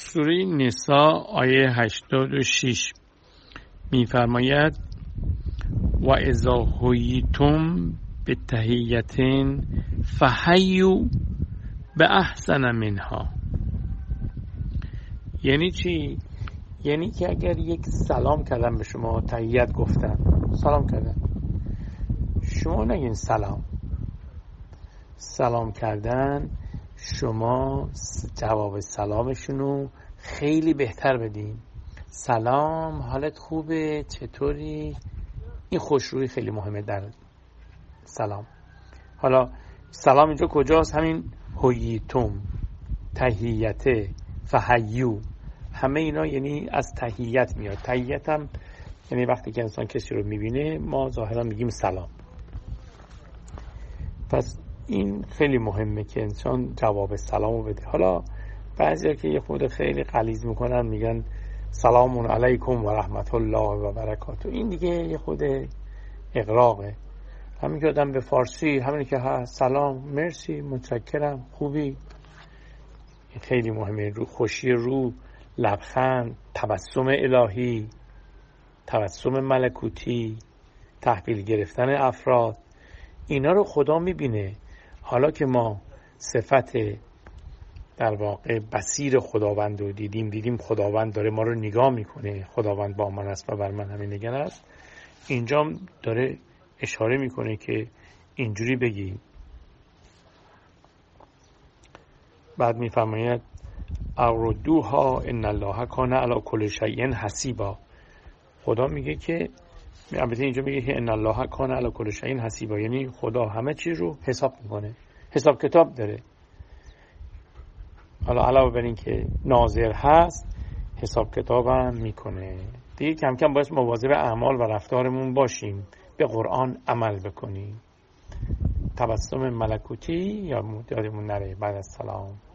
سوره نساء آیه 86 می‌فرماید و اذا حییتم بتحیة فحیوا باحسن منها. یعنی چی؟ یعنی که اگر یک سلام کردن به شما، تحیت گفتن، سلام کردن، شما نگین سلام کردن، شما جواب سلامشونو خیلی بهتر بدین. سلام، حالت خوبه؟ چطوری؟ این خوشرویی خیلی مهمه در سلام. حالا سلام اینجا کجاست؟ همین حییتم، تحیته، فحیو، همه اینا یعنی از تحیت میاد. تحیت هم یعنی وقتی که انسان کسی رو میبینه ما ظاهرا میگیم سلام. پس این خیلی مهمه که انسان جواب سلامو بده. حالا بعضیا که یه خود خیلی غلیظ میکنن میگن سلام علیکم و رحمت الله و برکاته. این دیگه یه خود اغراقه. همین که آدم به فارسی همین که هست سلام، مرسی، متشکرم، خوبی، این خیلی مهمه. خوشی رو، لبخند، تبسم الهی، تبسم ملکوتی، تحویل گرفتن افراد، اینا رو خدا میبینه. حالا که ما صفت در واقع بصیر خداوند رو دیدیم خداوند داره ما رو نگاه میکنه، خداوند با من است و بر من همین نگاه است. اینجا داره اشاره میکنه که اینجوری بگی. بعد میفرماید اردوها ان الله کان علی کل شیء حسیبا. خدا میگه که البته اینجا میگه که ان الله کان علی کل شیء حسیبا، یعنی خدا همه چیز رو حساب میکنه، حساب کتاب داره. حالا علاوه بر این که ناظر هست، حساب کتاب هم میکنه. دیگه کم کم باید مواظب اعمال و رفتارمون باشیم، به قرآن عمل بکنیم. تبسم ملکوتی یا یادمون نره بعد از سلام.